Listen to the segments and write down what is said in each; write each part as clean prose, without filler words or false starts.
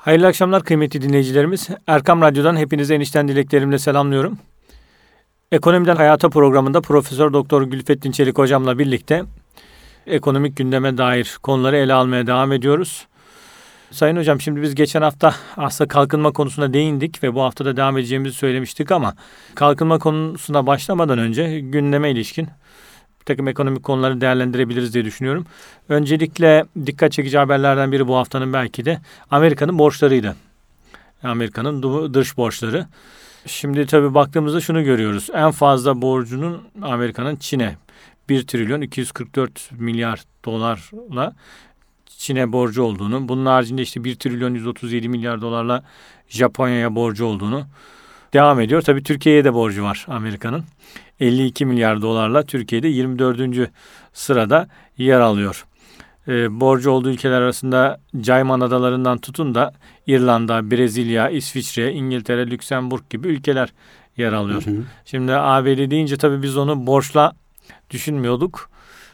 Hayırlı akşamlar kıymetli dinleyicilerimiz. Erkam Radyo'dan hepinize enişten dileklerimle selamlıyorum. Ekonomiden Hayata programında Profesör Doktor Gülfettin Çelik hocamla birlikte ekonomik gündeme dair konuları ele almaya devam ediyoruz. Sayın hocam, şimdi biz geçen hafta aslında kalkınma konusuna değindik ve bu hafta da devam edeceğimizi söylemiştik ama kalkınma konusuna başlamadan önce gündeme ilişkin bir takım ekonomik konuları değerlendirebiliriz diye düşünüyorum. Öncelikle dikkat çekici haberlerden biri bu haftanın belki de Amerika'nın borçlarıydı. Amerika'nın dış borçları. Şimdi tabii baktığımızda şunu görüyoruz. En fazla borcunun Amerika'nın Çin'e 1 trilyon 244 milyar dolarla Çin'e borcu olduğunu, bunun haricinde işte 1 trilyon 137 milyar dolarla Japonya'ya borcu olduğunu devam ediyor. Tabii Türkiye'ye de borcu var Amerika'nın. 52 milyar dolarla Türkiye'de 24. sırada yer alıyor. Borcu olduğu ülkeler arasında Cayman Adalarından tutun da İrlanda, Brezilya, İsviçre, İngiltere, Lüksemburg gibi ülkeler yer alıyor. Hı hı. Şimdi ABD deyince tabii biz onu borçla düşünmüyorduk.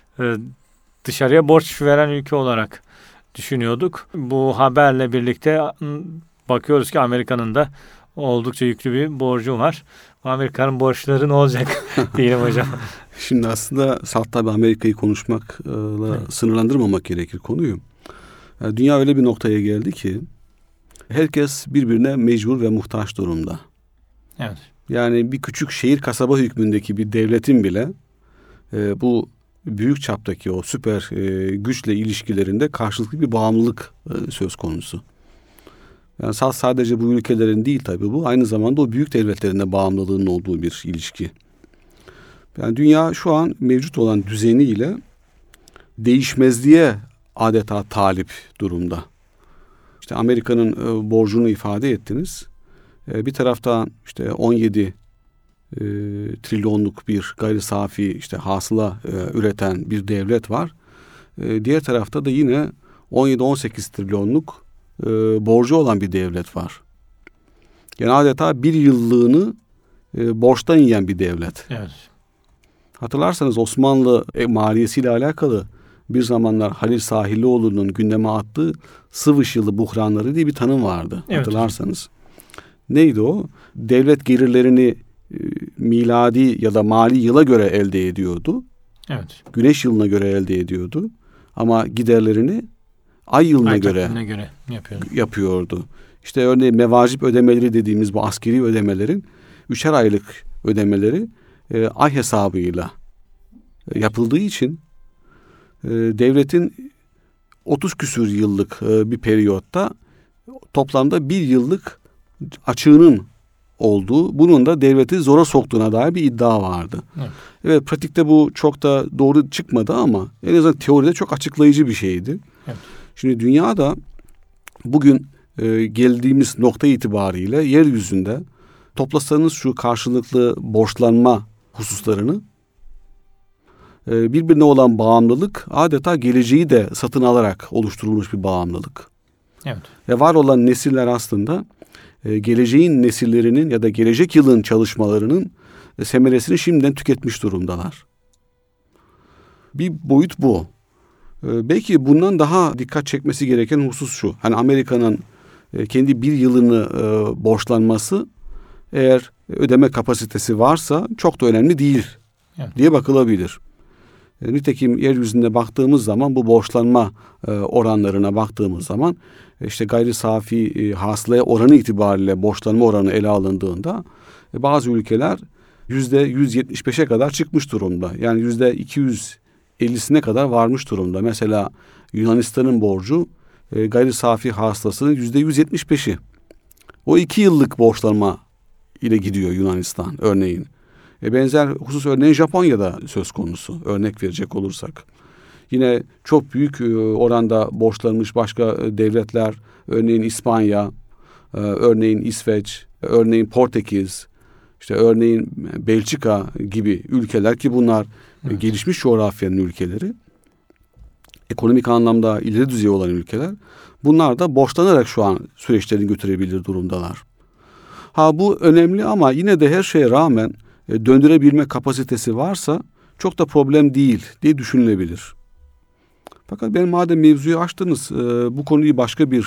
Dışarıya borç veren ülke olarak düşünüyorduk. Bu haberle birlikte bakıyoruz ki Amerika'nın da oldukça yüklü bir borcu var. Amerika'nın borçları ne olacak diyelim hocam. Şimdi aslında salt tabi Amerika'yı konuşmakla sınırlandırmamak gerekir konuyu. Yani dünya öyle bir noktaya geldi ki herkes birbirine mecbur ve muhtaç durumda. Evet. Yani bir küçük şehir kasaba hükmündeki bir devletin bile bu büyük çaptaki o süper güçle ilişkilerinde karşılıklı bir bağımlılık söz konusu. Yani sadece bu ülkelerin değil tabii bu. Aynı zamanda o büyük devletlerin de bağımlılığının olduğu bir ilişki. Yani dünya şu an mevcut olan düzeniyle değişmezliğe adeta talip durumda. İşte Amerika'nın borcunu ifade ettiniz. Bir taraftan işte 17 trilyonluk bir gayri safi işte hasıla üreten bir devlet var. Diğer tarafta da yine 17-18 trilyonluk borcu olan bir devlet var. Yani adeta bir yıllığını borçtan yiyen bir devlet. Evet. Hatırlarsanız Osmanlı maliyesiyle alakalı bir zamanlar Halil Sahilioğlu'nun gündeme attığı Sıvış yılı buhranları diye bir tanım vardı. Evet. Hatırlarsanız. Neydi o? Devlet gelirlerini miladi ya da mali yıla göre elde ediyordu. Evet. Güneş yılına göre elde ediyordu. Ama giderlerini ay yılına göre yapıyordu. İşte örneğin mevacip ödemeleri dediğimiz bu askeri ödemelerin 3'er aylık ödemeleri ay hesabıyla yapıldığı için devletin 30 küsur yıllık bir periyotta toplamda bir yıllık açığının olduğu, bunun da devleti zora soktuğuna dair bir iddia vardı. Evet, pratikte bu çok da doğru çıkmadı ama en azından teoride çok açıklayıcı bir şeydi. Evet. Şimdi dünyada bugün geldiğimiz nokta itibariyle yeryüzünde toplasanız şu karşılıklı borçlanma hususlarını birbirine olan bağımlılık adeta geleceği de satın alarak oluşturulmuş bir bağımlılık. Evet. Ve var olan nesiller aslında geleceğin nesillerinin ya da gelecek yılın çalışmalarının semeresini şimdiden tüketmiş durumdalar. Bir boyut bu. Belki bundan daha dikkat çekmesi gereken husus şu. Hani Amerika'nın kendi bir yılını borçlanması eğer ödeme kapasitesi varsa çok da önemli değil diye bakılabilir. Nitekim yeryüzünde baktığımız zaman bu borçlanma oranlarına baktığımız zaman işte gayri safi hasılaya oranı itibariyle borçlanma oranı ele alındığında bazı ülkeler %175'e kadar çıkmış durumda. Yani %250'sine kadar varmış durumda. Mesela Yunanistan'ın borcu gayri safi hasılasının %175'i. O 2 yıllık borçlanma ile gidiyor Yunanistan örneğin. Benzer husus örneğin Japonya'da söz konusu, örnek verecek olursak. Yine çok büyük oranda borçlanmış başka devletler, örneğin İspanya, örneğin İsveç, örneğin Portekiz, işte örneğin Belçika gibi ülkeler ki bunlar gelişmiş coğrafyanın ülkeleri, ekonomik anlamda ileri düzey olan ülkeler, bunlar da borçlanarak şu an süreçlerini götürebilir durumdalar. Bu önemli ama yine de her şeye rağmen döndürebilme kapasitesi varsa çok da problem değil diye düşünülebilir. Fakat ben madem mevzuyu açtınız, bu konuyu başka bir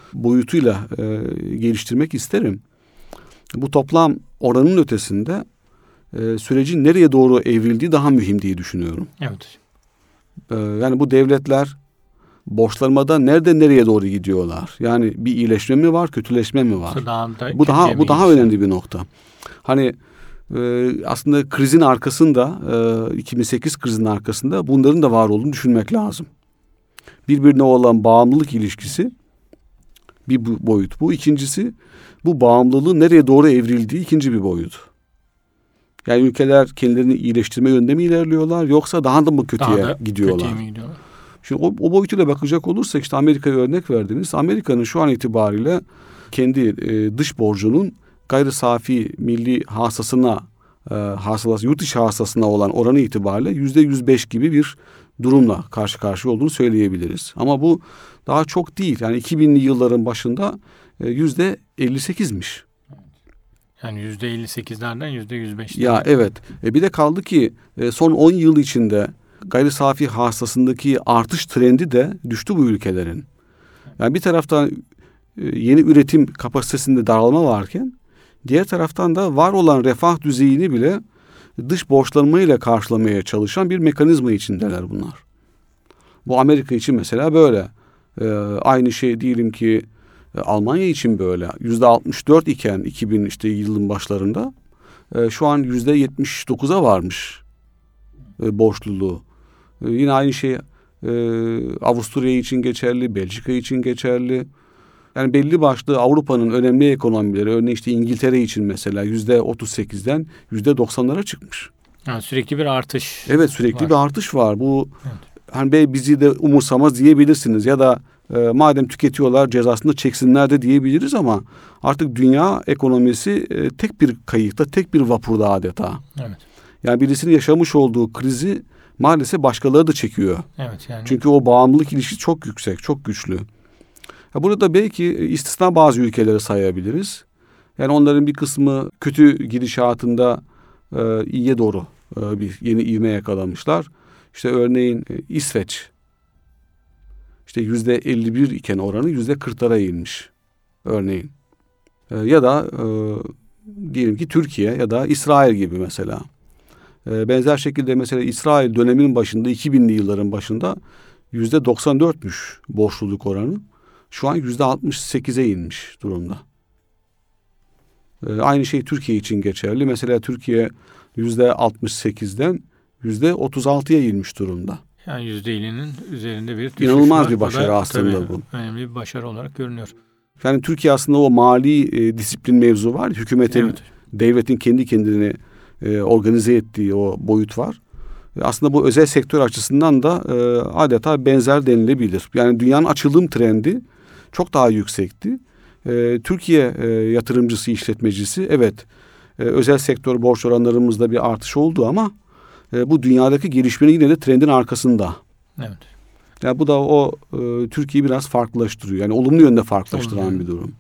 boyutuyla geliştirmek isterim. Bu toplam oranın ötesinde sürecin nereye doğru evrildiği daha mühim diye düşünüyorum. Evet. Yani bu devletler borçlanmada nereden nereye doğru gidiyorlar? Yani bir iyileşme mi var, kötüleşme mi var? Bu daha önemli bir nokta. Hani aslında krizin arkasında, 2008 krizinin arkasında bunların da var olduğunu düşünmek lazım. Birbirine olan bağımlılık ilişkisi bir boyut bu. İkincisi, bu bağımlılığın nereye doğru evrildiği ikinci bir boyut. Yani ülkeler kendilerini iyileştirme yönünde mi ilerliyorlar, yoksa daha da mı kötüye gidiyorlar? Şimdi o boyutuyla bakacak olursak, işte Amerika'ya örnek verdiniz. Amerika'nın şu an itibariyle kendi dış borcunun gayri safi milli hasılasına, yurt içi hasılasına olan oranı itibariyle %105 gibi bir durumla karşı karşıya olduğunu söyleyebiliriz. Ama bu daha çok değil. Yani 2000'li yılların başında %58'miş. Yani %58'lerden %105'lerden. Ya evet. Bir de kaldı ki son 10 yıl içinde gayri safi hasılasındaki artış trendi de düştü bu ülkelerin. Yani bir taraftan yeni üretim kapasitesinde daralma varken, diğer taraftan da var olan refah düzeyini bile dış borçlanmayla karşılamaya çalışan bir mekanizma içindeler bunlar. Bu Amerika için mesela böyle. Aynı şey diyelim ki Almanya için böyle. %64 iken 2000 yılın başlarında şu an %79'a varmış borçluluğu. Yine aynı şey Avusturya için geçerli, Belçika için geçerli. Yani belli başlı Avrupa'nın önemli ekonomileri, örneğin İngiltere için mesela %38'den %90'lara çıkmış. Yani sürekli bir artış. Evet, sürekli var. bir artış var. Bu evet. Hani bizi de umursamaz diyebilirsiniz ya da madem tüketiyorlar cezasını çeksinler de diyebiliriz, ama artık dünya ekonomisi tek bir kayıkta, tek bir vapurda adeta. Evet. Yani birisinin yaşamış olduğu krizi maalesef başkaları da çekiyor. Evet, yani. Çünkü o bağımlılık ilişkisi çok yüksek, çok güçlü. Burada belki istisna bazı ülkeleri sayabiliriz. Yani onların bir kısmı kötü gidişatında iyiye doğru bir yeni ivme yakalamışlar. İşte örneğin İsveç, %51 iken oranı %40'lara inmiş örneğin. Ya da diyelim ki Türkiye ya da İsrail gibi mesela. Benzer şekilde mesela İsrail dönemin başında, 2000'li yılların başında %94'müş borçluluk oranı. Şu an %68'e inmiş durumda. Aynı şey Türkiye için geçerli. Mesela Türkiye %68'den %36'ya inmiş durumda. Yani %50'nin üzerinde bir düşüş İnanılmaz var. bir başarı aslında bu. Önemli bir başarı olarak görünüyor. Yani Türkiye aslında o mali disiplin mevzu var. Hükümetin, devletin kendi kendini organize ettiği o boyut var. Aslında bu özel sektör açısından da adeta benzer denilebilir. Yani dünyanın açılım trendi çok daha yüksekti. Türkiye yatırımcısı, işletmecisi, evet özel sektör borç oranlarımızda bir artış oldu ama bu dünyadaki gelişmenin yine de trendin arkasında. Evet. Yani bu da o Türkiye'yi biraz farklılaştırıyor. Yani olumlu yönde farklılaştıran bir durum.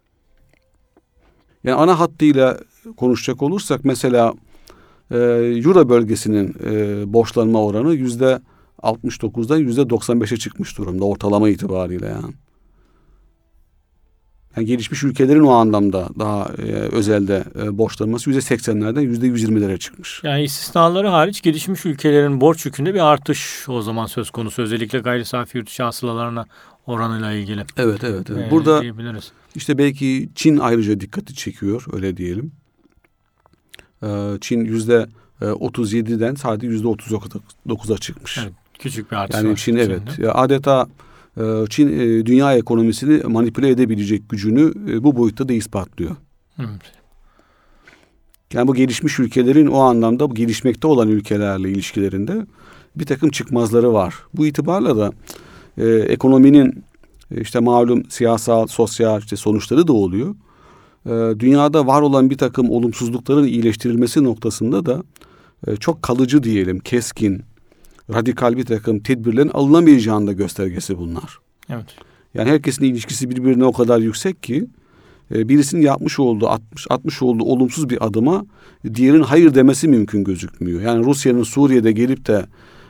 Yani ana hattıyla konuşacak olursak mesela Euro bölgesinin borçlanma oranı %69'dan %95'e çıkmış durumda ortalama itibariyle yani. Yani gelişmiş ülkelerin o anlamda daha özelde borçlanması %80'lerden %120'lere çıkmış. Yani istisnaları hariç gelişmiş ülkelerin borç yükünde bir artış o zaman söz konusu. Özellikle gayri safi yurt içi hasılalarına oranıyla ilgili. Evet. Burada diyebiliriz. Belki Çin ayrıca dikkati çekiyor, öyle diyelim. Çin %37'den sadece %39'a çıkmış. Evet, küçük bir artış yani var. Çin evet. Adeta Çin dünya ekonomisini manipüle edebilecek gücünü bu boyutta da ispatlıyor. Evet. Yani bu gelişmiş ülkelerin o anlamda bu gelişmekte olan ülkelerle ilişkilerinde bir takım çıkmazları var. Bu itibarla da ekonominin malum siyasal, sosyal sonuçları da oluyor. Dünyada var olan bir takım olumsuzlukların iyileştirilmesi noktasında da çok kalıcı diyelim, keskin, radikal bir takım tedbirlerin alınamayacağının da göstergesi bunlar. Evet. Yani herkesin ilişkisi birbirine o kadar yüksek ki birisinin atmış olduğu olumsuz bir adıma diğerinin hayır demesi mümkün gözükmüyor. Yani Rusya'nın Suriye'de gelip de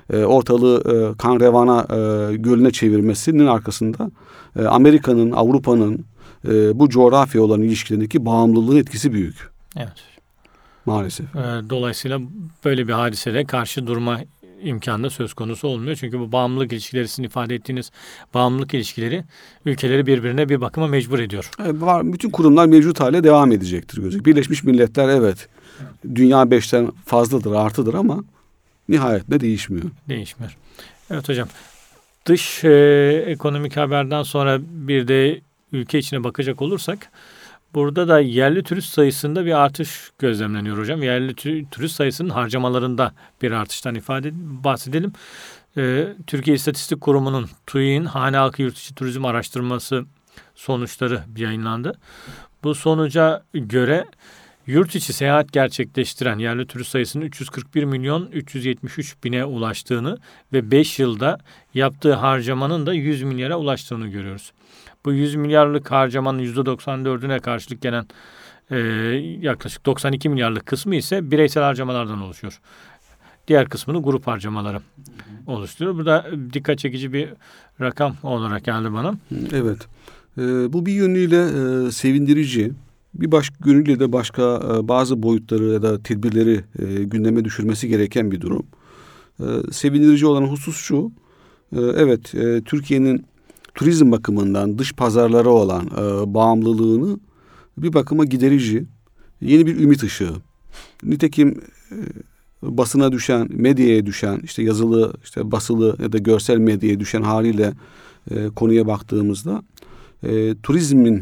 ortalığı kan revana gölüne çevirmesinin arkasında Amerika'nın, Avrupa'nın bu coğrafya olan ilişkilerindeki bağımlılığın etkisi büyük. Evet. Maalesef. Dolayısıyla böyle bir hadisede karşı durma imkanı da söz konusu olmuyor. Çünkü bu bağımlılık ilişkileri, sizin ifade ettiğiniz bağımlılık ilişkileri ülkeleri birbirine bir bakıma mecbur ediyor. Bütün kurumlar mevcut hale devam edecektir gözüküyor. Birleşmiş Milletler evet. Dünya 5'ten fazladır, artıdır ama nihayetinde değişmiyor. Değişmiyor. Evet hocam. Dış ekonomik haberden sonra bir de ülke içine bakacak olursak burada da yerli turist sayısında bir artış gözlemleniyor hocam. Yerli turist sayısının harcamalarında bir artıştan bahsedelim. Türkiye İstatistik Kurumu'nun TÜİK'in hane halkı yurt içi turizm araştırması sonuçları yayınlandı. Bu sonuca göre yurt içi seyahat gerçekleştiren yerli turist sayısının 341 milyon 373 bine ulaştığını ve 5 yılda yaptığı harcamanın da 100 milyara ulaştığını görüyoruz. Bu 100 milyarlık harcamanın %94'üne karşılık gelen yaklaşık 92 milyarlık kısmı ise bireysel harcamalardan oluşuyor. Diğer kısmını grup harcamaları oluşturuyor. Bu da dikkat çekici bir rakam olarak geldi bana. Evet. Bu bir yönüyle sevindirici. Bir başka yönüyle de başka bazı boyutları ya da tedbirleri gündeme düşürmesi gereken bir durum. Sevindirici olan husus şu. Evet, Türkiye'nin turizm bakımından dış pazarlara olan bağımlılığını bir bakıma giderici, yeni bir ümit ışığı. Nitekim basına düşen, medyaya düşen, işte yazılı, işte basılı ya da görsel medyaya düşen haliyle konuya baktığımızda turizmin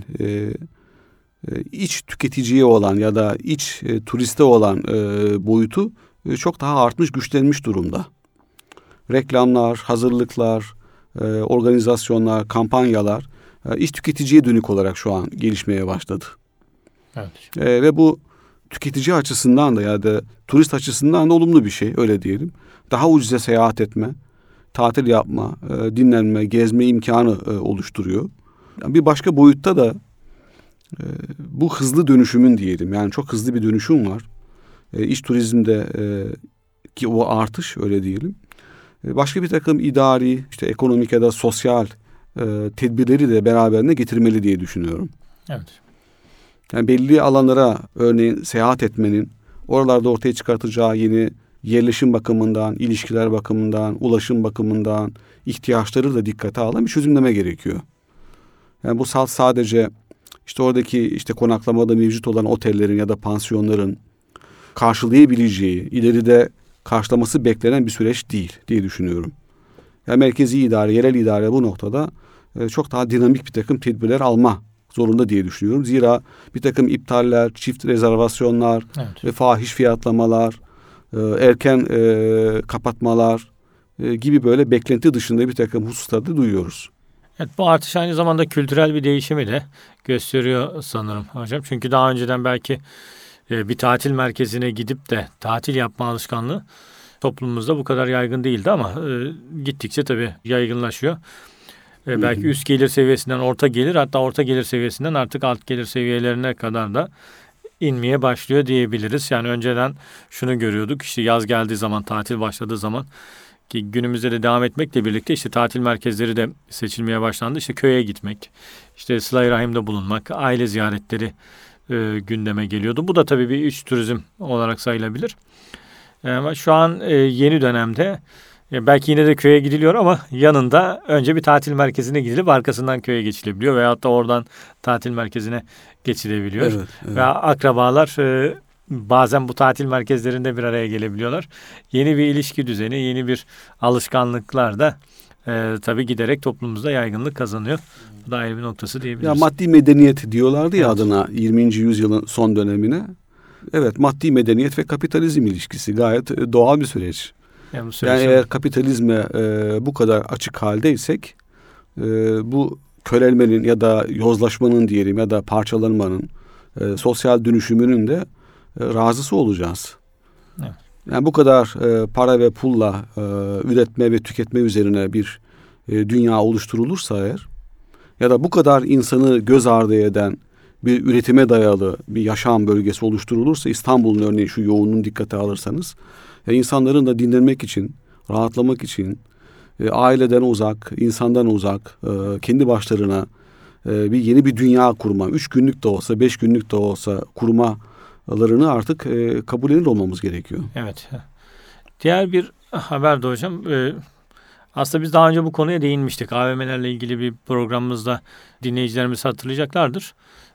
iç tüketiciye olan ya da iç turiste olan boyutu çok daha artmış, güçlenmiş durumda. Reklamlar, hazırlıklar, organizasyonlar, kampanyalar iç tüketiciye dönük olarak şu an gelişmeye başladı. Evet. Ve bu tüketici açısından da ya da turist açısından da olumlu bir şey, öyle diyelim. Daha ucuza seyahat etme, tatil yapma, dinlenme, gezme imkanı oluşturuyor. Yani bir başka boyutta da bu hızlı dönüşümün diyelim, yani çok hızlı bir dönüşüm var. İç turizmde ki o artış, öyle diyelim. Başka bir takım idari, işte ekonomik ya da sosyal tedbirleri de beraberine getirmeli diye düşünüyorum. Evet. Yani belli alanlara örneğin seyahat etmenin oralarda ortaya çıkartacağı yeni yerleşim bakımından, ilişkiler bakımından, ulaşım bakımından ihtiyaçları da dikkate alan bir çözümleme gerekiyor. Yani bu sadece işte oradaki işte konaklamada mevcut olan otellerin ya da pansiyonların karşılayabileceği, ileride karşılaması beklenen bir süreç değil diye düşünüyorum. Yani merkezi idare, yerel idare bu noktada çok daha dinamik bir takım tedbirler alma zorunda diye düşünüyorum. Zira bir takım iptaller, çift rezervasyonlar, ve fahiş fiyatlamalar, erken kapatmalar gibi böyle beklenti dışında bir takım hususlarda duyuyoruz. Evet, bu artış aynı zamanda kültürel bir değişimi de gösteriyor sanırım hocam. Çünkü daha önceden belki bir tatil merkezine gidip de tatil yapma alışkanlığı toplumumuzda bu kadar yaygın değildi ama gittikçe tabii yaygınlaşıyor. Belki üst gelir seviyesinden orta gelir, hatta orta gelir seviyesinden artık alt gelir seviyelerine kadar da inmeye başlıyor diyebiliriz. Yani önceden şunu görüyorduk, işte yaz geldiği zaman, tatil başladığı zaman ki günümüzde de devam etmekle birlikte işte tatil merkezleri de seçilmeye başlandı. İşte köye gitmek, işte sıla-i rahimde bulunmak, aile ziyaretleri gündeme geliyordu. Bu da tabii bir iç turizm olarak sayılabilir. Ama şu an yeni dönemde belki yine de köye gidiliyor ama yanında önce bir tatil merkezine gidilip arkasından köye geçilebiliyor veyahut da oradan tatil merkezine geçilebiliyor. Evet, evet. Ve akrabalar bazen bu tatil merkezlerinde bir araya gelebiliyorlar. Yeni bir ilişki düzeni, yeni bir alışkanlıklar da tabii giderek toplumumuzda yaygınlık kazanıyor. Bu da ayrı bir noktası diyebiliriz. Ya maddi medeniyet diyorlardı ya, evet, adına 20. yüzyılın son dönemine. Evet, maddi medeniyet ve kapitalizm ilişkisi gayet doğal bir süreç. Yani eğer kapitalizme bu kadar açık haldeysek bu körelmenin ya da yozlaşmanın diyelim ya da parçalanmanın sosyal dönüşümünün de razısı olacağız. Evet. Yani bu kadar para ve pulla üretme ve tüketme üzerine bir dünya oluşturulursa eğer ya da bu kadar insanı göz ardı eden bir üretime dayalı bir yaşam bölgesi oluşturulursa, İstanbul'un örneğin şu yoğunluğunu dikkate alırsanız, insanların da dinlenmek için, rahatlamak için aileden uzak, insandan uzak, kendi başlarına yeni bir dünya kurma, 3 günlük de olsa, 5 günlük de olsa kurmalarını artık kabullenir olmamız gerekiyor. Evet. Diğer bir haber de hocam, aslında biz daha önce bu konuya değinmiştik. AVM'lerle ilgili bir programımızda dinleyicilerimiz hatırlayacaklardır.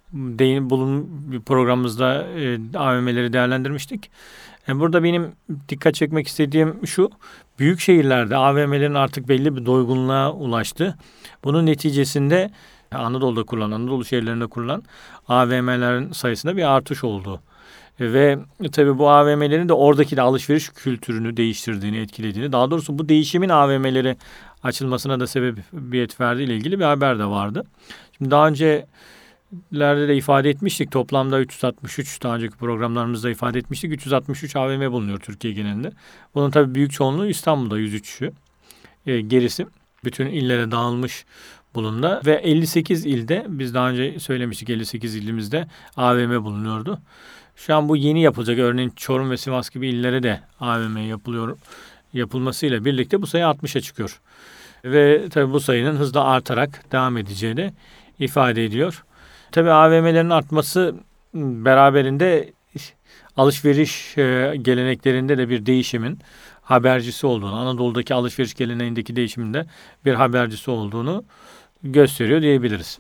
Bir programımızda AVM'leri değerlendirmiştik. Burada benim dikkat çekmek istediğim şu: büyük şehirlerde AVM'lerin artık belli bir doygunluğa ulaştı. Bunun neticesinde Anadolu şehirlerinde kurulan AVM'lerin sayısında bir artış oldu. Ve tabii bu AVM'lerin de oradaki de alışveriş kültürünü değiştirdiğini, etkilediğini, daha doğrusu bu değişimin AVM'leri açılmasına da sebebiyet verdiği ile ilgili bir haber de vardı. Şimdi daha öncelerde de ifade etmiştik. Toplamda 363, daha önceki programlarımızda ifade etmiştik. 363 AVM bulunuyor Türkiye genelinde. Bunun tabii büyük çoğunluğu İstanbul'da, 103'ü. Gerisi bütün illere dağılmış bulundu. Ve 58 ilde, biz daha önce söylemiştik, 58 ilimizde AVM bulunuyordu. Şu an bu yeni yapılacak, örneğin Çorum ve Sivas gibi illere de AVM yapılmasıyla birlikte bu sayı 60'a çıkıyor. Ve tabii bu sayının hızla artarak devam edeceği de ifade ediyor. Tabii AVM'lerin artması beraberinde alışveriş geleneklerinde de bir değişimin habercisi olduğunu, Anadolu'daki alışveriş geleneğindeki değişiminde bir habercisi olduğunu gösteriyor diyebiliriz.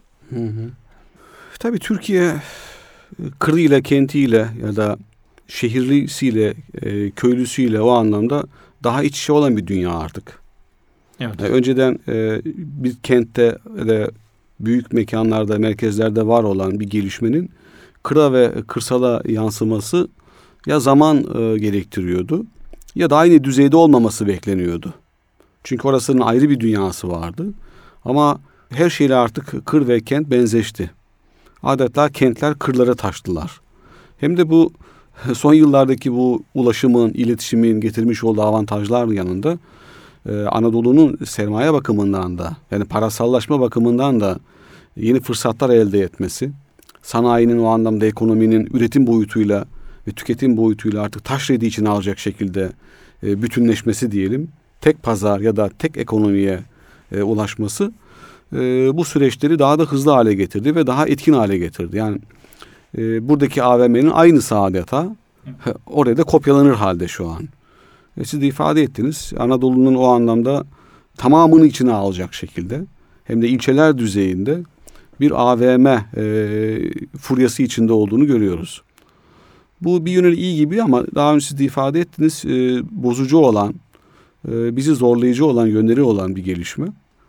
Tabii Türkiye kırıyla, kentiyle ya da şehirlisiyle, köylüsüyle o anlamda daha iç içe olan bir dünya artık. Evet. Önceden bir kentte de büyük mekanlarda, merkezlerde var olan bir gelişmenin kıra ve kırsala yansıması ya zaman gerektiriyordu ya da aynı düzeyde olmaması bekleniyordu. Çünkü orasının ayrı bir dünyası vardı. Ama her şeyle artık kır ve kent benzeşti. Adeta kentler kırlara taştılar. Hem de bu son yıllardaki bu ulaşımın, iletişimin getirmiş olduğu avantajların yanında Anadolu'nun sermaye bakımından da, yani parasallaşma bakımından da yeni fırsatlar elde etmesi, sanayinin o anlamda ekonominin üretim boyutuyla ve tüketim boyutuyla artık taşredi içine alacak şekilde bütünleşmesi diyelim, tek pazar ya da tek ekonomiye ulaşması bu süreçleri daha da hızlı hale getirdi ve daha etkin hale getirdi. Yani buradaki AVM'nin aynısı adeta oraya da kopyalanır halde şu an. Siz de ifade ettiniz, Anadolu'nun o anlamda tamamını içine alacak şekilde hem de ilçeler düzeyinde bir AVM furyası içinde olduğunu görüyoruz. Bu bir yönüyle iyi gibi ama daha önce siz de ifade ettiniz, bozucu olan, bizi zorlayıcı olan yönleri olan bir gelişme.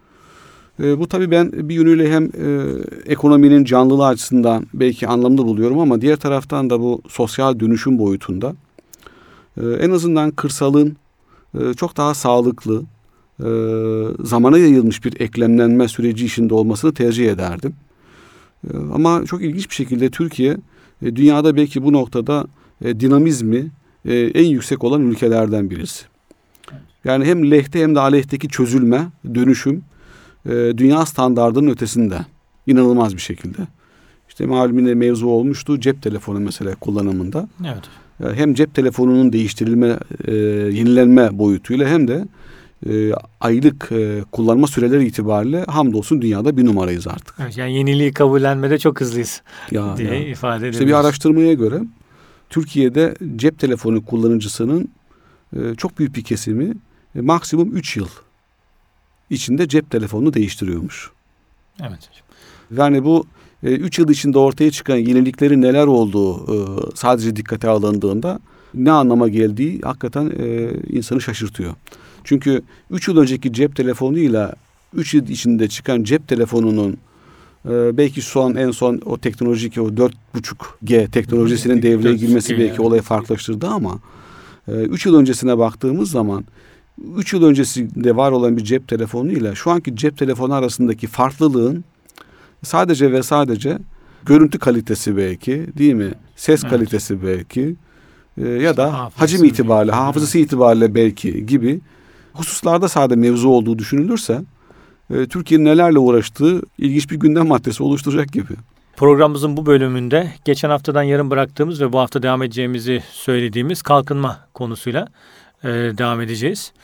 Bu tabii ben bir yönüyle hem ekonominin canlılığı açısından belki anlamlı buluyorum ama diğer taraftan da bu sosyal dönüşüm boyutunda en azından kırsalın çok daha sağlıklı, zamana yayılmış bir eklemlenme süreci içinde olmasını tercih ederdim. Ama çok ilginç bir şekilde Türkiye dünyada belki bu noktada dinamizmi en yüksek olan ülkelerden birisi. Yani hem lehte hem de aleyhteki çözülme, dönüşüm dünya standardının ötesinde. İnanılmaz bir şekilde. İşte malum mevzu olmuştu cep telefonu mesela kullanımında. Evet. Hem cep telefonunun değiştirilme, yenilenme boyutuyla hem de aylık kullanma süreleri itibariyle hamdolsun dünyada bir numarayız artık. Evet, yani yeniliği kabullenmede çok hızlıyız diye ifade edebiliriz. İşte bir araştırmaya göre Türkiye'de cep telefonu kullanıcısının çok büyük bir kesimi maksimum 3 yıl içinde cep telefonunu değiştiriyormuş. Evet. Yani bu 3 yıl içinde ortaya çıkan yeniliklerin neler olduğu sadece dikkate alındığında ne anlama geldiği hakikaten insanı şaşırtıyor. Çünkü 3 yıl önceki cep telefonuyla 3 yıl içinde çıkan cep telefonunun belki en son o teknolojik o 4.5G teknolojisinin devreye girmesi belki olayı farklılaştırdı ama 3 yıl öncesine baktığımız zaman 3 yıl öncesinde var olan bir cep telefonuyla şu anki cep telefonu arasındaki farklılığın sadece ve sadece görüntü kalitesi belki, değil mi? Ses kalitesi belki ya da hacim itibariyle, hafızası itibariyle belki gibi hususlarda sadece mevzu olduğu düşünülürse Türkiye'nin nelerle uğraştığı ilginç bir gündem maddesi oluşturacak gibi. Programımızın bu bölümünde geçen haftadan yarım bıraktığımız ve bu hafta devam edeceğimizi söylediğimiz kalkınma konusuyla devam edeceğiz.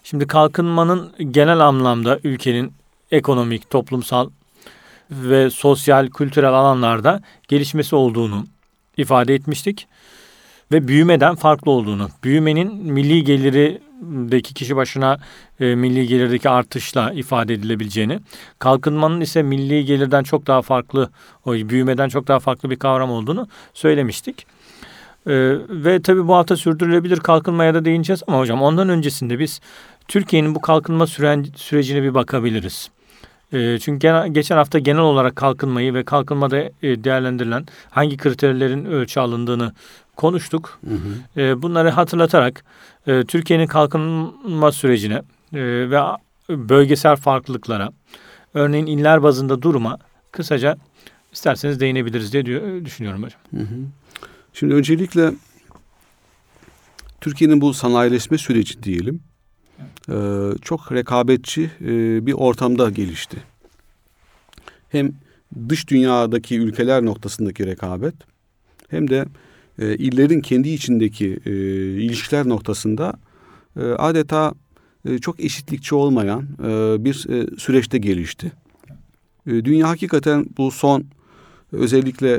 Şimdi kalkınmanın genel anlamda ülkenin ekonomik, toplumsal ve sosyal, kültürel alanlarda gelişmesi olduğunu ifade etmiştik. Ve büyümeden farklı olduğunu, büyümenin milli gelirdeki kişi başına milli gelirdeki artışla ifade edilebileceğini, kalkınmanın ise milli gelirden çok daha farklı, o büyümeden çok daha farklı bir kavram olduğunu söylemiştik. Ve tabii bu hafta sürdürülebilir kalkınmaya da değineceğiz ama hocam ondan öncesinde biz Türkiye'nin bu kalkınma sürecine bir bakabiliriz. Çünkü geçen hafta genel olarak kalkınmayı ve kalkınmada değerlendirilen hangi kriterlerin ölçü alındığını konuştuk. Hı hı. Bunları hatırlatarak Türkiye'nin kalkınma sürecine ve bölgesel farklılıklara, örneğin iller bazında duruma kısaca isterseniz değinebiliriz diye düşünüyorum hocam. Hı hı. Şimdi öncelikle Türkiye'nin bu sanayileşme süreci diyelim, çok rekabetçi bir ortamda gelişti. Hem dış dünyadaki ülkeler noktasındaki rekabet hem de illerin kendi içindeki ilişkiler noktasında adeta çok eşitlikçi olmayan bir süreçte gelişti. Dünya hakikaten bu son özellikle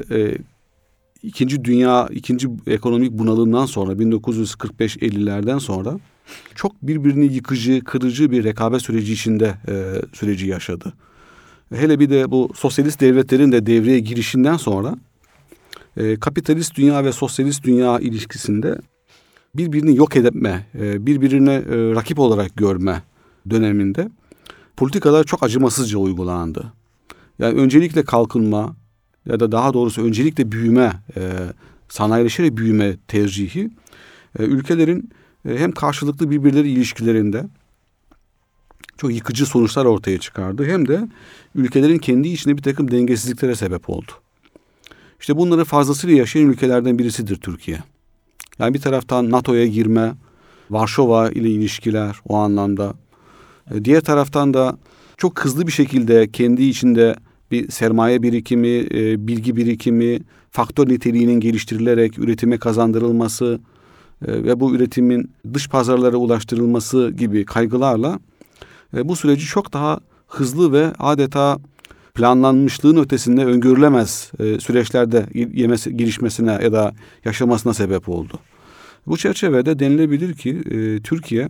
ikinci ekonomik bunalımdan sonra 1945-50'lerden sonra çok birbirini yıkıcı, kırıcı bir rekabet süreci içinde süreci yaşadı. Hele bir de bu sosyalist devletlerin de devreye girişinden sonra kapitalist dünya ve sosyalist dünya ilişkisinde birbirini yok etme, birbirine rakip olarak görme döneminde politikalar çok acımasızca uygulandı. Yani öncelikle kalkınma ya da daha doğrusu öncelikle büyüme, sanayileşerek büyüme tercihi ülkelerin hem karşılıklı birbirleri ilişkilerinde çok yıkıcı sonuçlar ortaya çıkardı hem de ülkelerin kendi içinde bir takım dengesizliklere sebep oldu. İşte bunları fazlasıyla yaşayan ülkelerden birisidir Türkiye. Yani bir taraftan NATO'ya girme, Varşova ile ilişkiler o anlamda. Diğer taraftan da çok hızlı bir şekilde kendi içinde bir sermaye birikimi, bilgi birikimi, faktör niteliğinin geliştirilerek üretime kazandırılması ve bu üretimin dış pazarlara ulaştırılması gibi kaygılarla bu süreci çok daha hızlı ve adeta planlanmışlığın ötesinde öngörülemez süreçlerde gelişmesine ya da yaşamasına sebep oldu. Bu çerçevede denilebilir ki Türkiye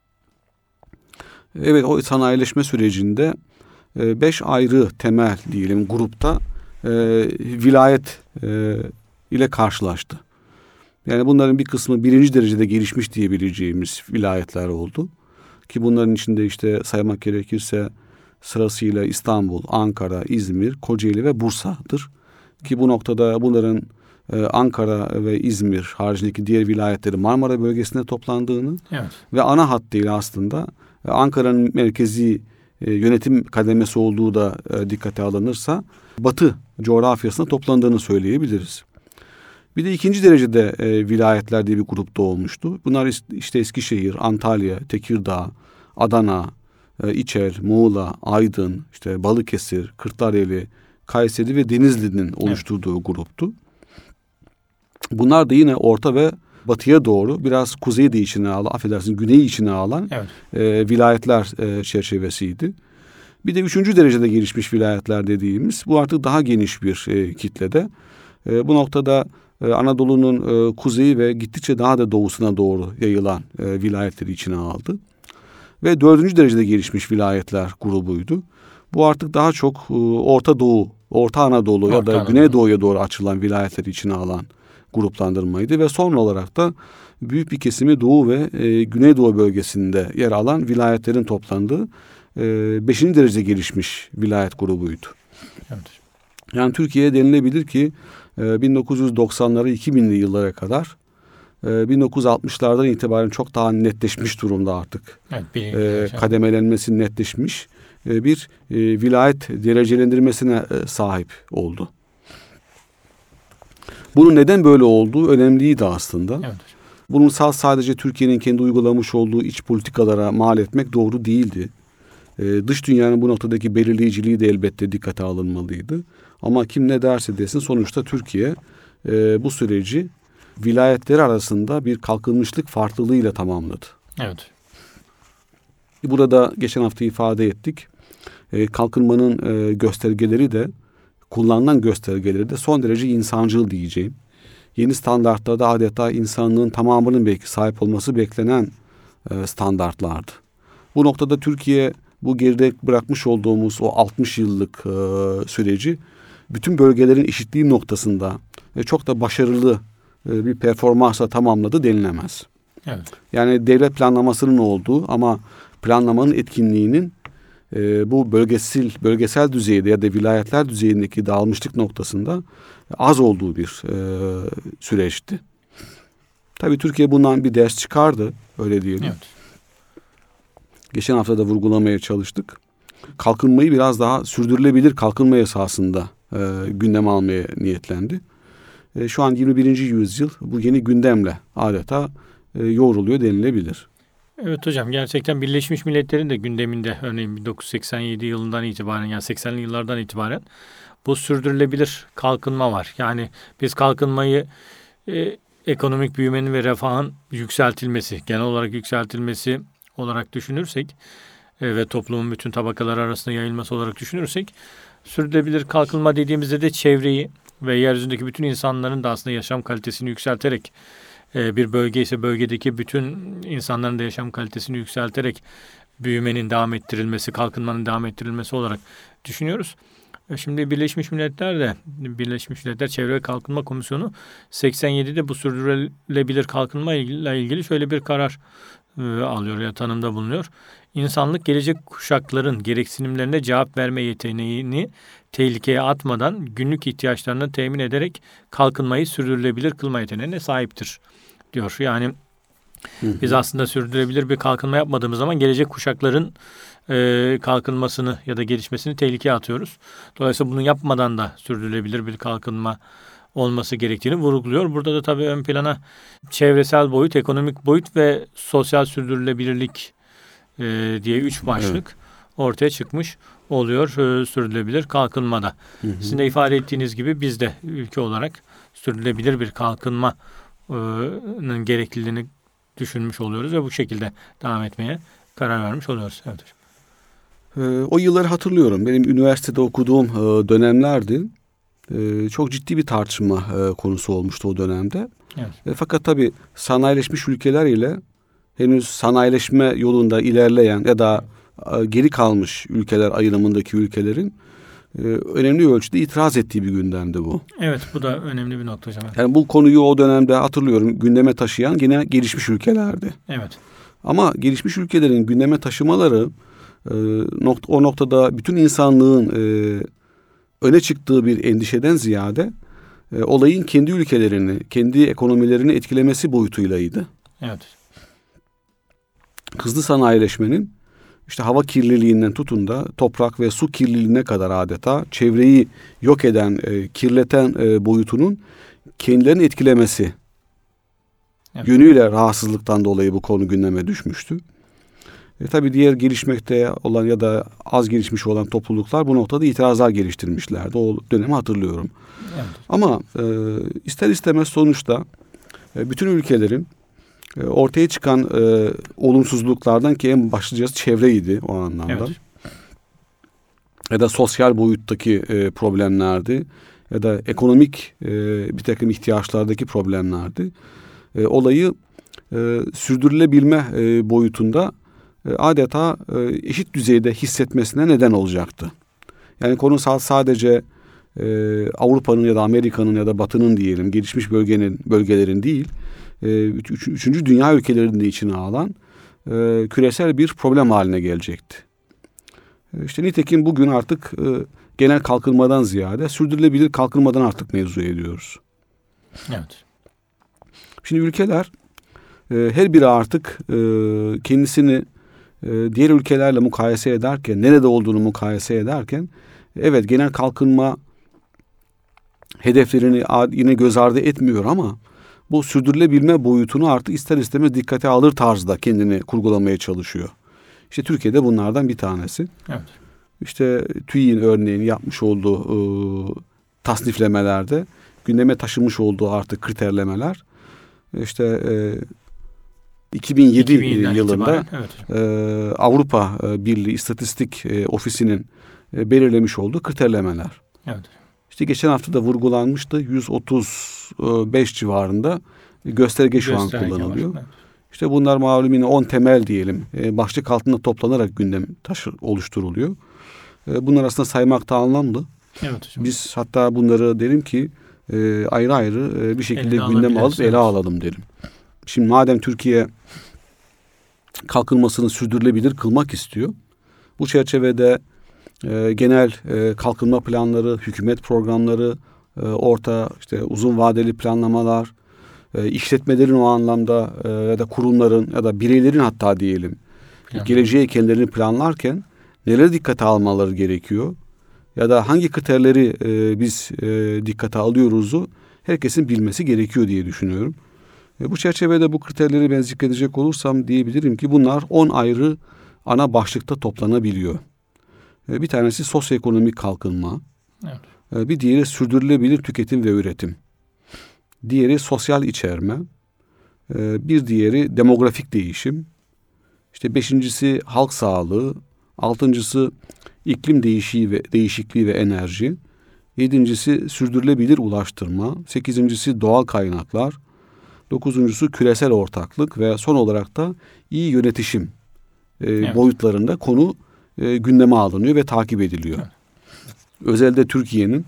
evet o sanayileşme sürecinde 5 ayrı temel diyelim grupta vilayet ile karşılaştı. Yani bunların bir kısmı birinci derecede gelişmiş diyebileceğimiz vilayetler oldu. Ki bunların içinde işte saymak gerekirse sırasıyla İstanbul, Ankara, İzmir, Kocaeli ve Bursa'dır. Ki bu noktada bunların Ankara ve İzmir haricindeki diğer vilayetleri Marmara bölgesinde toplandığını ve ana hattıyla aslında Ankara'nın merkezi yönetim kademesi olduğu da dikkate alınırsa Batı coğrafyasında toplandığını söyleyebiliriz. Bir de ikinci derecede vilayetler diye bir grupta olmuştu. Bunlar işte Eskişehir, Antalya, Tekirdağ, Adana, İçer, Muğla, Aydın, işte Balıkesir, Kırklareli, Kayseri ve Denizli'nin oluşturduğu gruptu. Bunlar da yine orta ve batıya doğru biraz kuzeyi de içine alan, güneyi içine alan vilayetler çerçevesiydi. Bir de üçüncü derecede gelişmiş vilayetler dediğimiz bu artık daha geniş bir kitlede. Bu noktada Anadolu'nun kuzeyi ve gittikçe daha da doğusuna doğru yayılan vilayetleri içine aldı. Ve dördüncü derecede gelişmiş vilayetler grubuydu. Bu artık daha çok Orta Doğu, Orta Anadolu ya da Güneydoğu'ya doğru açılan vilayetleri içine alan gruplandırmaydı. Ve son olarak da büyük bir kesimi Doğu ve Güneydoğu bölgesinde yer alan vilayetlerin toplandığı 5. derece gelişmiş vilayet grubuydu. Evet. Yani Türkiye denilebilir ki 1990'lara 2000'li yıllara kadar 1960'lardan itibaren çok daha netleşmiş durumda artık. Evet, kademelenmesi netleşmiş bir vilayet derecelendirmesine sahip oldu. Bunun neden böyle olduğu önemliydi aslında. Evet. Bunun sadece Türkiye'nin kendi uygulamış olduğu iç politikalara mal etmek doğru değildi. Dış dünyanın bu noktadaki belirleyiciliği de elbette dikkate alınmalıydı. Ama kim ne derse desin sonuçta Türkiye bu süreci vilayetleri arasında bir kalkınmışlık farklılığıyla tamamladı. Evet. Burada geçen hafta ifade ettik. Kalkınmanın göstergeleri de, kullanılan göstergeleri de son derece insancıl diyeceğim. Yeni standartlarda adeta insanlığın tamamının belki sahip olması beklenen standartlardı. Bu noktada Türkiye bu geride bırakmış olduğumuz o 60 yıllık süreci bütün bölgelerin eşitliği noktasında çok da başarılı bir performansla tamamladı denilemez. Evet. Yani devlet planlamasının olduğu ama planlamanın etkinliğinin bu bölgesel düzeyde ya da vilayetler düzeyindeki dağılmışlık noktasında az olduğu bir süreçti. Tabii Türkiye bundan bir ders çıkardı, öyle diyelim. Evet. Geçen hafta da vurgulamaya çalıştık. Kalkınmayı biraz daha sürdürülebilir kalkınma esasında gündeme almaya niyetlendi. Şu an 21. yüzyıl bu yeni gündemle adeta yoğruluyor denilebilir. Evet hocam, gerçekten Birleşmiş Milletler'in de gündeminde örneğin 1987 yılından itibaren, yani 80'li yıllardan itibaren bu sürdürülebilir kalkınma var. Yani biz kalkınmayı ekonomik büyümenin ve refahın yükseltilmesi, genel olarak yükseltilmesi olarak düşünürsek ve toplumun bütün tabakalar arasında yayılması olarak düşünürsek, sürdürülebilir kalkınma dediğimizde de çevreyi ve yeryüzündeki bütün insanların da aslında yaşam kalitesini yükselterek, bir bölge ise bölgedeki bütün insanların da yaşam kalitesini yükselterek büyümenin devam ettirilmesi, kalkınmanın devam ettirilmesi olarak düşünüyoruz. Şimdi Birleşmiş Milletler Çevre ve Kalkınma Komisyonu 87'de bu sürdürülebilir kalkınma ile ilgili şöyle bir karar alıyor ya tanımda bulunuyor. İnsanlık gelecek kuşakların gereksinimlerine cevap verme yeteneğini tehlikeye atmadan günlük ihtiyaçlarını temin ederek kalkınmayı sürdürülebilir kılma yeteneğine sahiptir diyor. Yani biz aslında sürdürülebilir bir kalkınma yapmadığımız zaman gelecek kuşakların kalkınmasını ya da gelişmesini tehlikeye atıyoruz. Dolayısıyla bunu yapmadan da sürdürülebilir bir kalkınma olması gerektiğini vurguluyor. Burada da tabii ön plana çevresel boyut, ekonomik boyut ve sosyal sürdürülebilirlik diye 3 başlık ortaya çıkmış oluyor sürdürülebilir kalkınmada. Sizin de ifade ettiğiniz gibi biz de ülke olarak sürdürülebilir bir kalkınmanın gerekliliğini düşünmüş oluyoruz ve bu şekilde devam etmeye karar vermiş oluyoruz. Evet hocam. O yılları hatırlıyorum. Benim üniversitede okuduğum dönemlerdi. Çok ciddi bir tartışma konusu olmuştu o dönemde. Evet. Fakat tabii sanayileşmiş ülkeler ile henüz sanayileşme yolunda ilerleyen ya da geri kalmış ülkeler ayrımındaki ülkelerin önemli ölçüde itiraz ettiği bir gündemdi bu. Evet, bu da önemli bir nokta hocam. Yani bu konuyu o dönemde hatırlıyorum gündeme taşıyan yine gelişmiş ülkelerdi. Evet. Ama gelişmiş ülkelerin gündeme taşımaları o noktada bütün insanlığın öne çıktığı bir endişeden ziyade olayın kendi ülkelerini, kendi ekonomilerini etkilemesi boyutuylaydı. Evet. Hızlı sanayileşmenin işte hava kirliliğinden tutun da toprak ve su kirliliğine kadar adeta çevreyi yok eden, kirleten boyutunun kendilerini etkilemesi yönüyle rahatsızlıktan dolayı bu konu gündeme düşmüştü. Tabii diğer gelişmekte olan ya da az gelişmiş olan topluluklar bu noktada itirazlar geliştirmişlerdi. O dönemi hatırlıyorum. Evet. Ama ister istemez sonuçta bütün ülkelerin ortaya çıkan olumsuzluklardan ki en başlıcası çevreydi o anlamda. Evet. Ya da sosyal boyuttaki problemlerdi. Ya da ekonomik bir takım ihtiyaçlardaki problemlerdi. Olayı sürdürülebilme boyutunda adeta eşit düzeyde hissetmesine neden olacaktı. Yani konu sadece Avrupa'nın ya da Amerika'nın ya da Batı'nın diyelim gelişmiş bölgelerin değil, üçüncü dünya ülkelerinin de içine alan küresel bir problem haline gelecekti. İşte nitekim bugün artık genel kalkınmadan ziyade sürdürülebilir kalkınmadan artık mevzu ediyoruz. Evet. Şimdi ülkeler her biri artık kendisini diğer ülkelerle mukayese ederken, nerede olduğunu mukayese ederken, evet genel kalkınma hedeflerini yine göz ardı etmiyor ama bu sürdürülebilme boyutunu artık ister istemez dikkate alır tarzda kendini kurgulamaya çalışıyor. İşte Türkiye'de bunlardan bir tanesi. Evet. İşte TÜİ'nin örneğin yapmış olduğu tasniflemelerde gündeme taşımış olduğu artık kriterlemeler işte 2007 2000'den yılında itibaren, evet. Avrupa Birliği İstatistik Ofisi'nin belirlemiş olduğu kriterlemeler. Evet. İşte geçen hafta da vurgulanmıştı. 135 civarında gösterge şu an kullanılıyor. Evet. İşte bunlar malum yine 10 temel diyelim. Başlık altında toplanarak gündem oluşturuluyor. Bunlar aslında saymakta anlamlı. Evet hocam. Biz hatta bunları derim ki ayrı ayrı bir şekilde Eline gündeme alıp ele evet. alalım derim. Şimdi madem Türkiye kalkınmasını sürdürülebilir kılmak istiyor. Bu çerçevede genel kalkınma planları, hükümet programları, orta işte uzun vadeli planlamalar, işletmelerin o anlamda ya da kurumların ya da bireylerin hatta diyelim geleceğe kendilerini planlarken nelere dikkate almaları gerekiyor? Ya da hangi kriterleri biz dikkate alıyoruzu herkesin bilmesi gerekiyor diye düşünüyorum. Bu çerçevede bu kriterleri ben zikredecek olursam diyebilirim ki bunlar 10 ayrı ana başlıkta toplanabiliyor. Bir tanesi sosyoekonomik kalkınma, evet. Bir diğeri sürdürülebilir tüketim ve üretim, diğeri sosyal içerme, bir diğeri demografik değişim, işte beşincisi halk sağlığı, altıncısı iklim değişikliği ve enerji, yedincisi sürdürülebilir ulaştırma, sekizincisi doğal kaynaklar, dokuzuncusu küresel ortaklık ve son olarak da iyi yönetişim boyutlarında konu gündeme alınıyor ve takip ediliyor. Evet. Özellikle Türkiye'nin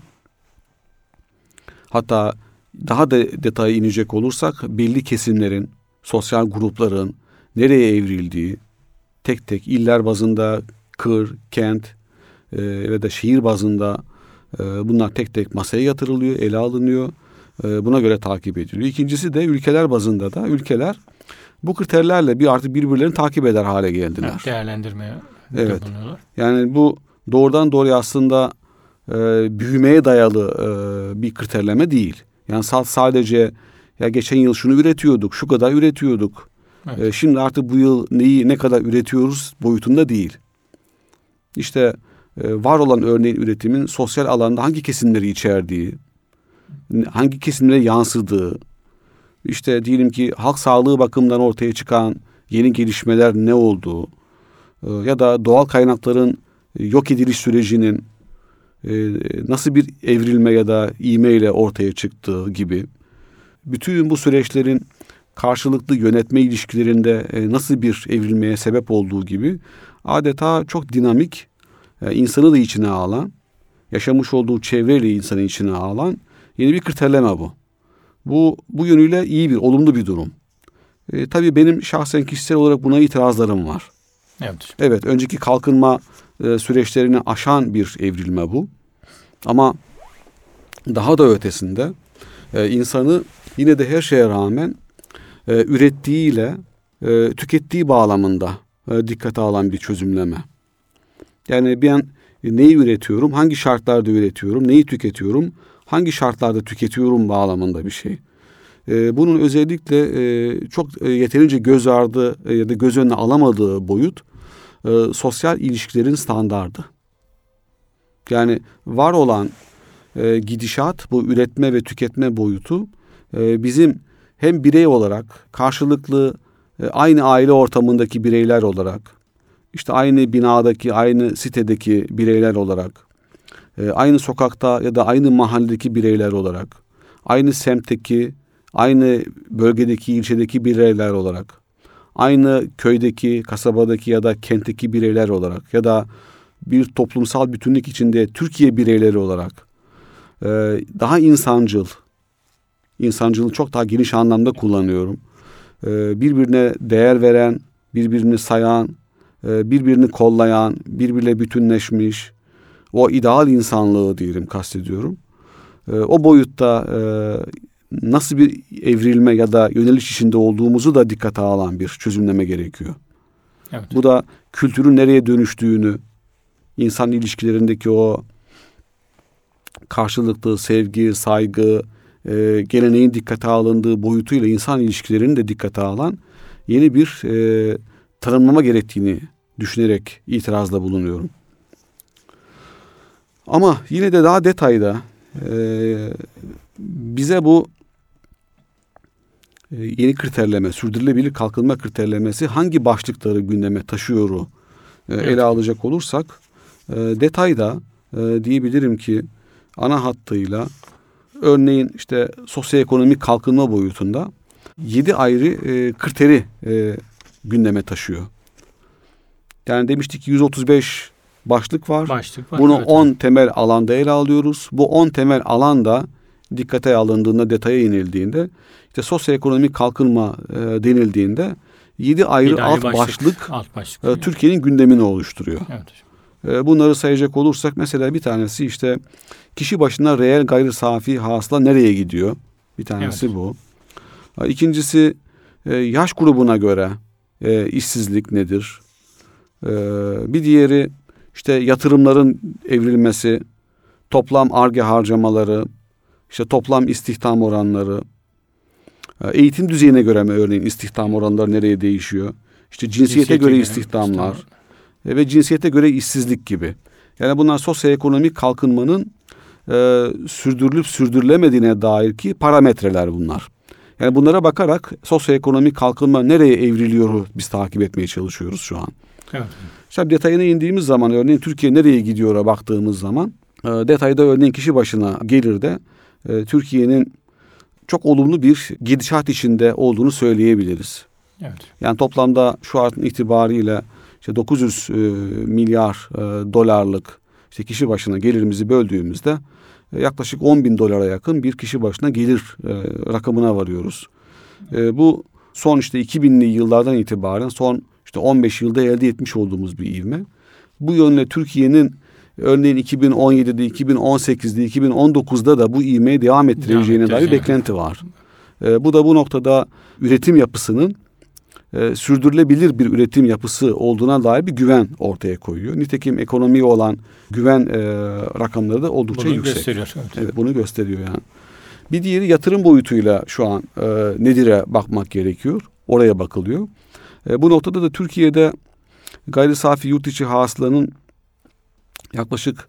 hatta daha da detaya inecek olursak belli kesimlerin, sosyal grupların nereye evrildiği, tek tek iller bazında kır, kent ve de şehir bazında bunlar tek tek masaya yatırılıyor, ele alınıyor. Buna göre takip ediliyor. İkincisi de ülkeler bazında da ülkeler bu kriterlerle artık birbirlerini takip eder hale geldiler. Evet, değerlendirmeye bulunuyorlar. Yani bu doğrudan doğruya aslında büyümeye dayalı bir kriterleme değil. Yani sadece ya geçen yıl şunu üretiyorduk, şu kadar üretiyorduk. Evet. Şimdi artık bu yıl ne kadar üretiyoruz boyutunda değil. İşte var olan örneğin üretimin sosyal alanda hangi kesimleri içerdiği, hangi kesimlere yansıdığı, işte diyelim ki halk sağlığı bakımından ortaya çıkan yeni gelişmeler ne olduğu ya da doğal kaynakların yok ediliş sürecinin nasıl bir evrilme ya da ivmeyle ortaya çıktığı gibi bütün bu süreçlerin karşılıklı yönetme ilişkilerinde nasıl bir evrilmeye sebep olduğu gibi adeta çok dinamik, insanı da içine alan, yaşamış olduğu çevreyle insanı içine alan yeni bir kriterleme bu. Bu yönüyle iyi olumlu bir durum. Tabii benim şahsen kişisel olarak buna itirazlarım var. Evet, önceki kalkınma süreçlerini aşan bir evrilme bu. Ama daha da ötesinde insanı yine de her şeye rağmen ürettiğiyle tükettiği bağlamında dikkate alan bir çözümleme. Yani ben neyi üretiyorum, hangi şartlarda üretiyorum, neyi tüketiyorum, hangi şartlarda tüketiyorum bağlamında bir şey. Bunun özellikle çok yeterince göz ardı ya da göz önüne alamadığı boyut sosyal ilişkilerin standardı. Yani var olan gidişat, bu üretme ve tüketme boyutu bizim hem birey olarak karşılıklı aynı aile ortamındaki bireyler olarak, işte aynı binadaki, aynı sitedeki bireyler olarak, aynı sokakta ya da aynı mahalledeki bireyler olarak, aynı semtteki, aynı bölgedeki, ilçedeki bireyler olarak, aynı köydeki, kasabadaki ya da kentteki bireyler olarak ya da bir toplumsal bütünlük içinde Türkiye bireyleri olarak daha insancılı çok daha geniş anlamda kullanıyorum. Birbirine değer veren, birbirini sayan, birbirini kollayan, birbiriyle bütünleşmiş, o ideal insanlığı diyelim kastediyorum. O boyutta nasıl bir evrilme ya da yöneliş içinde olduğumuzu da dikkate alan bir çözümleme gerekiyor. Evet. Bu da kültürün nereye dönüştüğünü, insan ilişkilerindeki o karşılıklı sevgi, saygı, geleneğin dikkate alındığı boyutuyla insan ilişkilerini de dikkate alan yeni bir tanımlama gerektiğini düşünerek itirazda bulunuyorum. Ama yine de daha detayda bize bu yeni kriterleme, sürdürülebilir kalkınma kriterlemesi hangi başlıkları gündeme taşıyoru ele alacak olursak detayda diyebilirim ki ana hattıyla örneğin işte sosyoekonomik kalkınma boyutunda 7 ayrı kriteri gündeme taşıyor. Yani demiştik ki 135 başlık var. Bunu 10 temel alanda ele alıyoruz. Bu 10 temel alanda dikkate alındığında, detaya inildiğinde işte sosyoekonomik kalkınma denildiğinde 7 ayrı alt başlık Türkiye'nin gündemini oluşturuyor. Evet. Bunları sayacak olursak mesela bir tanesi işte kişi başına reel gayri safi hasıla nereye gidiyor? Bir tanesi bu. İkincisi yaş grubuna göre işsizlik nedir? Bir diğeri işte yatırımların evrilmesi, toplam Ar-Ge harcamaları, işte toplam istihdam oranları, eğitim düzeyine göre mi örneğin istihdam oranları nereye değişiyor? İşte cinsiyete göre istihdamlar ve cinsiyete göre işsizlik gibi. Yani bunlar sosyoekonomik kalkınmanın sürdürülüp sürdürülemediğine dair ki parametreler bunlar. Yani bunlara bakarak sosyoekonomik kalkınma nereye evriliyor biz takip etmeye çalışıyoruz şu an. Evet. İşte detayına indiğimiz zaman örneğin Türkiye nereye gidiyor'a baktığımız zaman detayda örneğin kişi başına gelirde Türkiye'nin çok olumlu bir gidişat içinde olduğunu söyleyebiliriz. Evet. Yani toplamda şu an itibariyle işte 900 milyar dolarlık işte kişi başına gelirimizi böldüğümüzde yaklaşık 10 bin dolara yakın bir kişi başına gelir rakamına varıyoruz. Bu son işte 2000'li yıllardan itibaren son işte 15 yılda elde etmiş olduğumuz bir ivme. Bu yönde Türkiye'nin örneğin 2017'de, 2018'de, 2019'da da bu ivmeye devam ettireceğine dair bir beklenti var. Bu da bu noktada üretim yapısının sürdürülebilir bir üretim yapısı olduğuna dair bir güven ortaya koyuyor. Nitekim ekonomiye olan güven rakamları da oldukça bunu yüksek. Gösteriyor. Evet, bunu gösteriyor yani. Bir diğeri yatırım boyutuyla şu an nedir'e bakmak gerekiyor. Oraya bakılıyor. Bu noktada da Türkiye'de gayri safi yurt içi hasılanın yaklaşık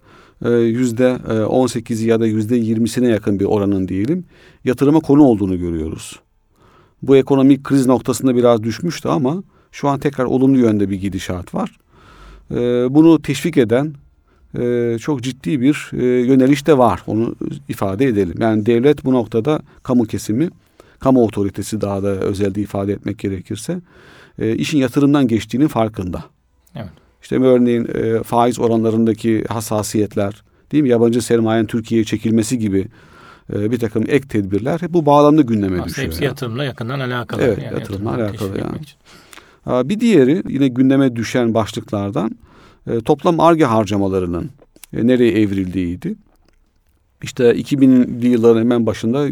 %18'i ya da %20'sine yakın bir oranın diyelim yatırıma konu olduğunu görüyoruz. Bu ekonomik kriz noktasında biraz düşmüştü ama şu an tekrar olumlu yönde bir gidişat var. Bunu teşvik eden çok ciddi bir yöneliş de var. Onu ifade edelim. Yani devlet bu noktada kamu kesimi, kamu otoritesi daha da özelde ifade etmek gerekirse işin yatırımdan geçtiğinin farkında. Evet. İşte örneğin faiz oranlarındaki hassasiyetler, değil mi? Yabancı sermayenin Türkiye'ye çekilmesi gibi bir takım ek tedbirler hep bu bağlamda gündeme düşüyor. Hepsi yatırımla yakından alakalı. Evet, yani yatırımla alakalı yani. Bir diğeri yine gündeme düşen başlıklardan toplam Ar-Ge harcamalarının nereye evrildiğiydi. İşte 2000'li yılların hemen başında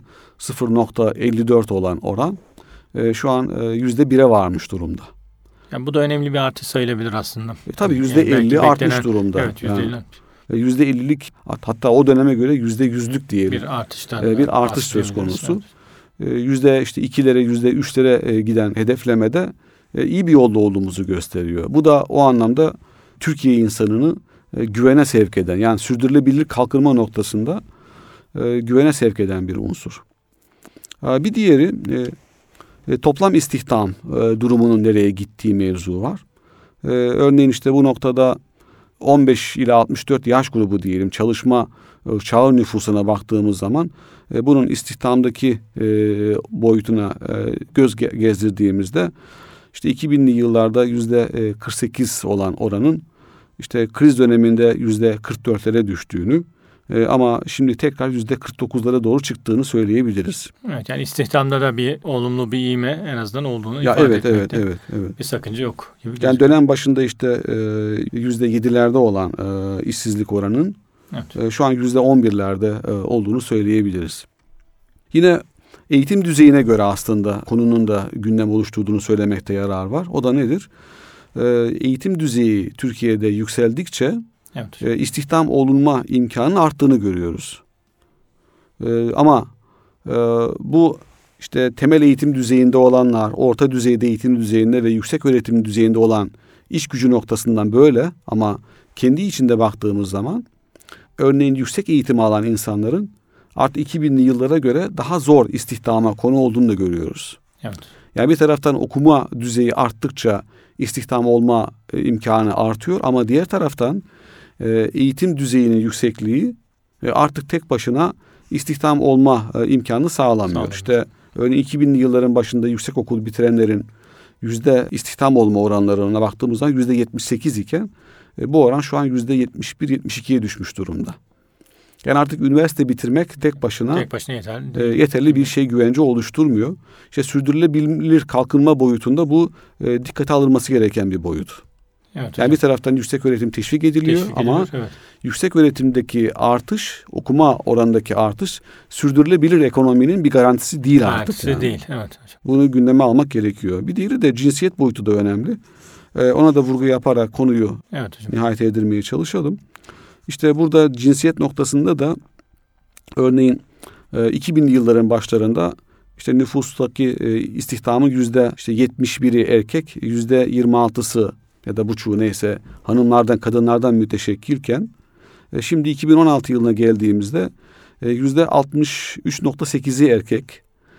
%0.54 olan oran şu an %1'e varmış durumda. Yani bu da önemli bir artış sayılabilir aslında. Tabii %50 artmış durumda. Evet, %50. Yani. %50'lik hatta o döneme göre %100'lük diyelim. Bir artış söz konusu. Yüzde işte 2'lere %3'lere giden hedeflemede iyi bir yolda olduğumuzu gösteriyor. Bu da o anlamda Türkiye insanını güvene sevk eden yani sürdürülebilir kalkınma noktasında güvene sevk eden bir unsur. Bir diğeri toplam istihdam durumunun nereye gittiği mevzu var. Örneğin işte bu noktada 15 ila 64 yaş grubu diyelim çalışma çağı nüfusuna baktığımız zaman bunun istihdamdaki boyutuna göz gezdirdiğimizde işte 2000'li yıllarda %48 olan oranın işte kriz döneminde %44'lere düştüğünü ama şimdi tekrar %49'lara doğru çıktığını söyleyebiliriz. Evet, yani istihdamda da bir olumlu bir ivme en azından olduğunu ifade etmekte. Evet. Bir sakınca yok. Yani dönem başında işte %7'lerde olan işsizlik oranının şu an %11'lerde olduğunu söyleyebiliriz. Yine eğitim düzeyine göre aslında konunun da gündem oluşturduğunu söylemekte yarar var. O da nedir? Eğitim düzeyi Türkiye'de yükseldikçe istihdam olunma imkanının arttığını görüyoruz. Ama bu işte temel eğitim düzeyinde olanlar, orta düzeyde eğitim düzeyinde ve yüksek öğretim düzeyinde olan iş gücü noktasından böyle ama kendi içinde baktığımız zaman örneğin yüksek eğitim alan insanların artık 2000'li yıllara göre daha zor istihdama konu olduğunu da görüyoruz. Evet. Yani bir taraftan okuma düzeyi arttıkça istihdam olma imkanı artıyor ama diğer taraftan eğitim düzeyinin yüksekliği artık tek başına istihdam olma imkanını sağlamıyor. İşte örneğin 2000'li yılların başında yüksekokul bitirenlerin istihdam olma oranlarına baktığımız zaman %78 iken bu oran şu an %71-72'ye düşmüş durumda. Yani artık üniversite bitirmek tek başına yeterli bir güvence oluşturmuyor. İşte sürdürülebilir kalkınma boyutunda bu dikkate alınması gereken bir boyut. Evet, yani bir taraftan yüksek öğretim teşvik ediliyor ama yüksek öğretimdeki artış, okuma oranındaki artış sürdürülebilir ekonominin bir garantisi değil artık. Yani. Değil. Evet. Bunu gündeme almak gerekiyor. Bir diğeri de cinsiyet boyutu da önemli. Ona da vurgu yaparak konuyu nihayete erdirmeye çalışalım. İşte burada cinsiyet noktasında da örneğin 2000'li yılların başlarında işte nüfustaki istihdamın %71'i erkek, %26'sı ya da buçuğu neyse hanımlardan, kadınlardan müteşekkilken şimdi 2016 yılına geldiğimizde %63.8'i erkek,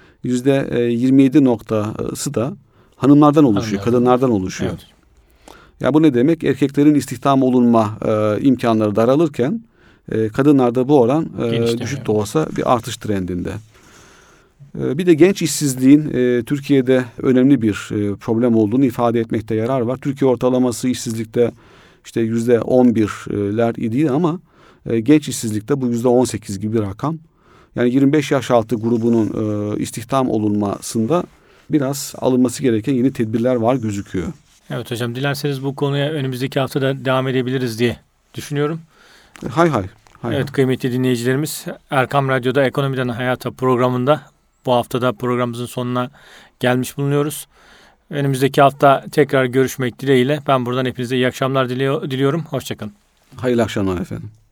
%27.'sı da hanımlardan oluşuyor, kadınlardan oluşuyor. Evet. Ya bu ne demek? Erkeklerin istihdam olunma imkanları daralırken kadınlarda bu oran düşük de olsa bir artış trendinde. Bir de genç işsizliğin Türkiye'de önemli bir problem olduğunu ifade etmekte yarar var. Türkiye ortalaması işsizlikte işte %11'ler idi ama genç işsizlikte bu %18 gibi bir rakam. Yani 25 yaş altı grubunun istihdam olunmasında biraz alınması gereken yeni tedbirler var gözüküyor. Evet hocam, dilerseniz bu konuya önümüzdeki haftada devam edebiliriz diye düşünüyorum. Hay. Evet kıymetli dinleyicilerimiz, Erkam Radyo'da Ekonomiden Hayata programında bu haftada programımızın sonuna gelmiş bulunuyoruz. Önümüzdeki hafta tekrar görüşmek dileğiyle ben buradan hepinize iyi akşamlar diliyorum. Hoşçakalın. Hayırlı akşamlar efendim.